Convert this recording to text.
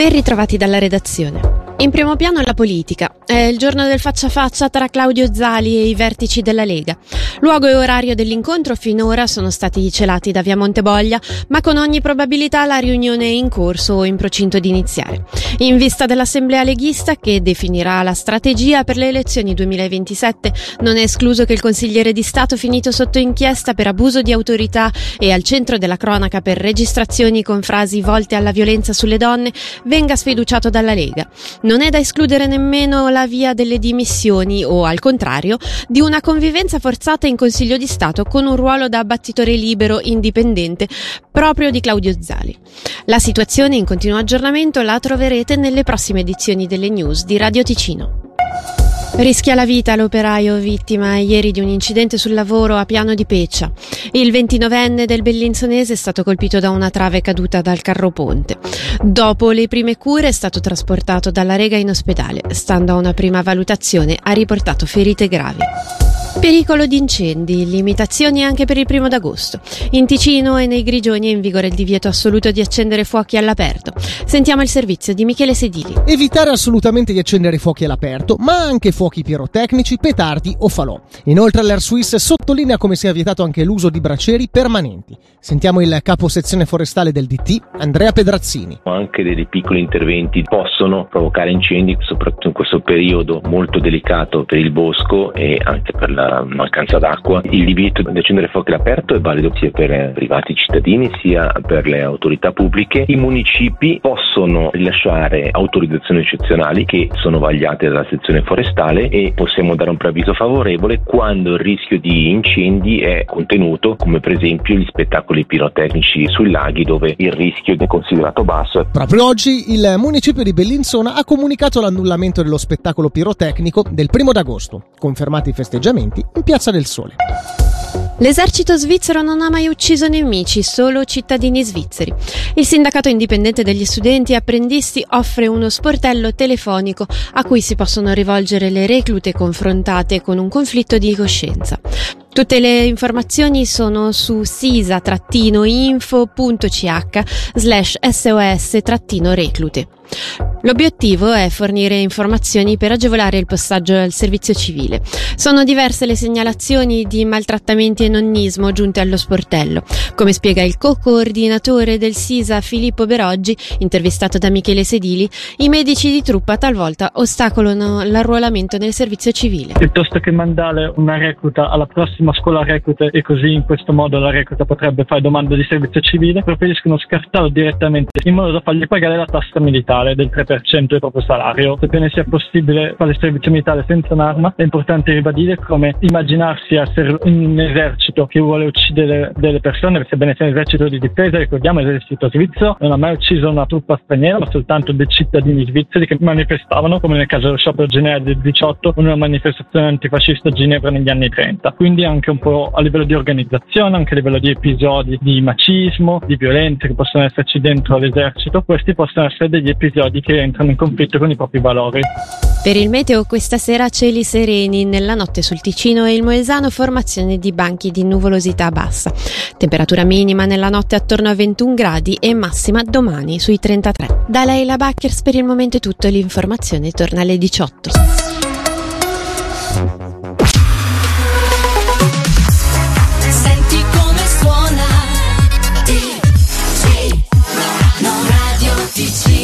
Ben ritrovati dalla redazione. In primo piano la politica. È il giorno del faccia a faccia tra Claudio Zali e i vertici della Lega. Luogo e orario dell'incontro finora sono stati celati da via Monteboglia, ma con ogni probabilità la riunione è in corso o in procinto di iniziare. In vista dell'assemblea leghista che definirà la strategia per le elezioni 2027, non è escluso che il consigliere di Stato finito sotto inchiesta per abuso di autorità e al centro della cronaca per registrazioni con frasi volte alla violenza sulle donne venga sfiduciato dalla Lega. Non è da escludere nemmeno la via delle dimissioni o, al contrario, di una convivenza forzata in Consiglio di Stato con un ruolo da battitore libero indipendente proprio di Claudio Zali. La situazione in continuo aggiornamento la troverete nelle prossime edizioni delle news di Radio Ticino. Rischia la vita l'operaio vittima ieri di un incidente sul lavoro a Piano di Peccia. Il 29enne del Bellinzonese è stato colpito da una trave caduta dal carroponte. Dopo le prime cure è stato trasportato dalla Rega in ospedale. Stando a una prima valutazione ha riportato ferite gravi. Pericolo di incendi, limitazioni anche per il 1 d'agosto. In Ticino e nei Grigioni è in vigore il divieto assoluto di accendere fuochi all'aperto. Sentiamo il servizio di Michele Sedili. Evitare assolutamente di accendere fuochi all'aperto, ma anche fuochi pirotecnici, petardi o falò. Inoltre l'Air Suisse sottolinea come sia vietato anche l'uso di bracieri permanenti. Sentiamo il capo sezione forestale del DT, Andrea Pedrazzini. Anche dei piccoli interventi possono provocare incendi, soprattutto in questo periodo molto delicato per il bosco e anche per la mancanza d'acqua. Il divieto di accendere fuochi all'aperto è valido sia per privati cittadini sia per le autorità pubbliche. I municipi possono rilasciare autorizzazioni eccezionali che sono vagliate dalla sezione forestale e possiamo dare un preavviso favorevole quando il rischio di incendi è contenuto, come per esempio gli spettacoli pirotecnici sui laghi dove il rischio è considerato basso. Proprio oggi il municipio di Bellinzona ha comunicato l'annullamento dello spettacolo pirotecnico del 1 d'agosto, confermati i festeggiamenti in Piazza del Sole. L'esercito svizzero non ha mai ucciso nemici, solo cittadini svizzeri. Il sindacato indipendente degli studenti e apprendisti offre uno sportello telefonico a cui si possono rivolgere le reclute confrontate con un conflitto di coscienza. Tutte le informazioni sono su sisa-info.ch/SOS-reclute. L'obiettivo è fornire informazioni per agevolare il passaggio al servizio civile. Sono diverse le segnalazioni di maltrattamenti e nonnismo giunte allo sportello. Come spiega il co-coordinatore del SISA Filippo Beroggi, intervistato da Michele Sedili, i medici di truppa talvolta ostacolano l'arruolamento nel servizio civile. Piuttosto che mandare una recluta alla prossima scuola reclute e così in questo modo la recluta potrebbe fare domanda di servizio civile, preferiscono scartarlo direttamente in modo da fargli pagare la tassa militare del 3% del proprio salario. Sebbene sia possibile fare il servizio militare senza un'arma, è importante ribadire come immaginarsi essere un esercito che vuole uccidere delle persone, sebbene sia un esercito di difesa. Ricordiamo l'esercito svizzero non ha mai ucciso una truppa straniera, ma soltanto dei cittadini svizzeri che manifestavano, come nel caso dello sciopero generale del 18 o una manifestazione antifascista a Ginevra negli anni 30. Quindi anche un po' a livello di organizzazione, anche a livello di episodi di macismo, di violenze che possono esserci dentro l'esercito, questi possono essere degli episodi che entrano in conflitto con i propri valori. Per il meteo questa sera cieli sereni, nella notte sul Ticino e il Moesano formazione di banchi di nuvolosità bassa. Temperatura minima nella notte attorno a 21 gradi e massima domani sui 33. Da Leila Backers per il momento è tutto, l'informazione torna alle 18. Senti come suona TG, Radio TG.